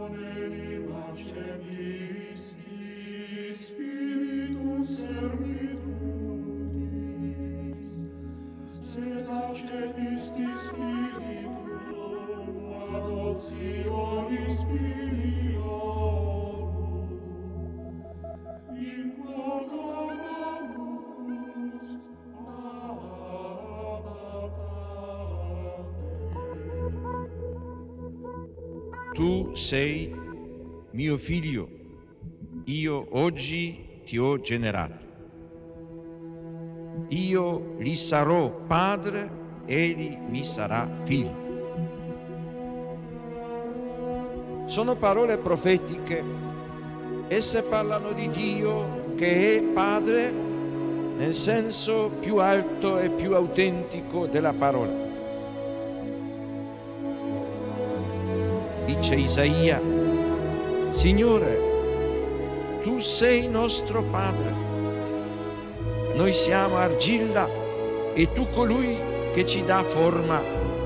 Tu sei mio figlio, io oggi ti ho generato. Io gli sarò padre, egli mi sarà figlio. Sono parole profetiche. Esse parlano di Dio che è padre nel senso più alto e più autentico della parola. Dice Isaia: Signore, tu sei nostro Padre, noi siamo argilla e tu colui che ci dà forma.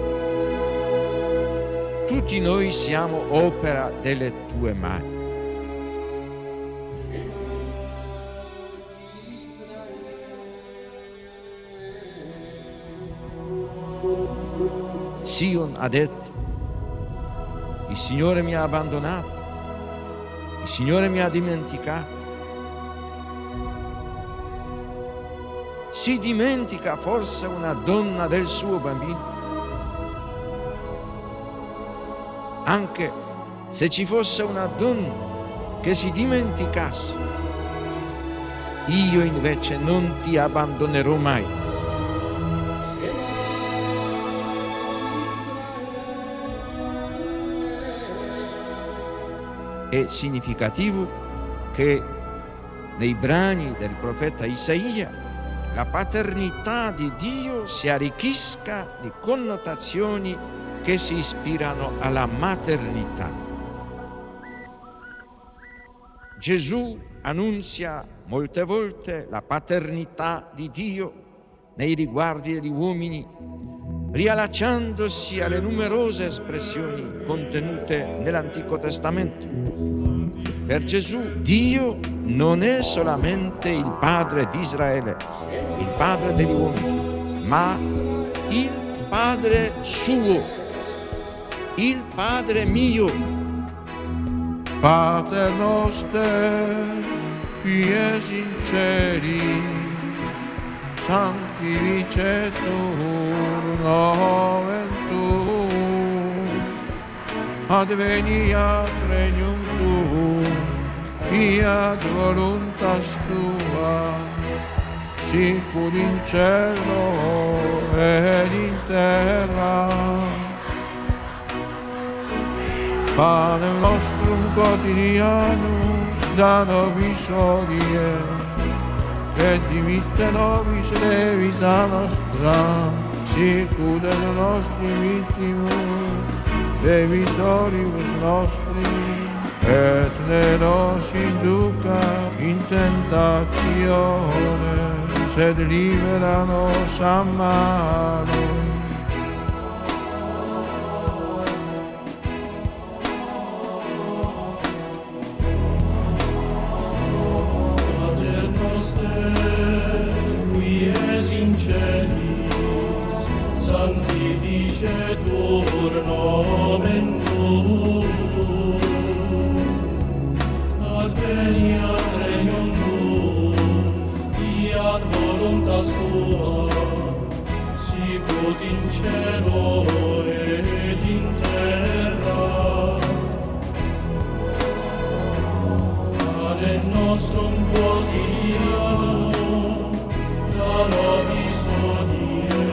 Tutti noi siamo opera delle tue mani. Sion ha detto: il Signore mi ha abbandonato, il Signore mi ha dimenticato. Si dimentica forse una donna del suo bambino? Anche se ci fosse una donna che si dimenticasse, io invece non ti abbandonerò mai. È significativo che nei brani del profeta Isaia la paternità di Dio si arricchisca di connotazioni che si ispirano alla maternità. Gesù annunzia molte volte la paternità di Dio nei riguardi degli uomini, riallacciandosi alle numerose espressioni contenute nell'Antico Testamento. Per Gesù Dio non è solamente il Padre di Israele, il Padre degli uomini, ma il Padre suo, il Padre mio. Pater noster, qui es in celis, sanctificetur nomen tuum, adveniat regnum tuum, fiat voluntas tua, sicur in cielo ed in terra. Panem nostrum quotidianum da nobis hodie, et dimitte nobis debita nostra, sicur et nostri vittimus debitoribus nostri, et ne nos induca in tentatione, sed libera nos a malo. Sanctificetur nomen tuum, adveniat regnum tuum, fiat voluntas tua, sicut in cielo ed in terra. Panem nostrum quotidianum da nobis hodie,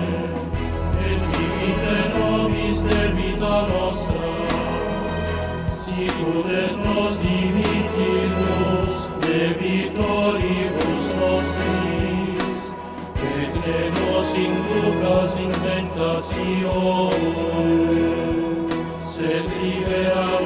debita nostra, sicur et nos dimittimus debitoribus nostris, et ne nos inducas in tentatione, sed libera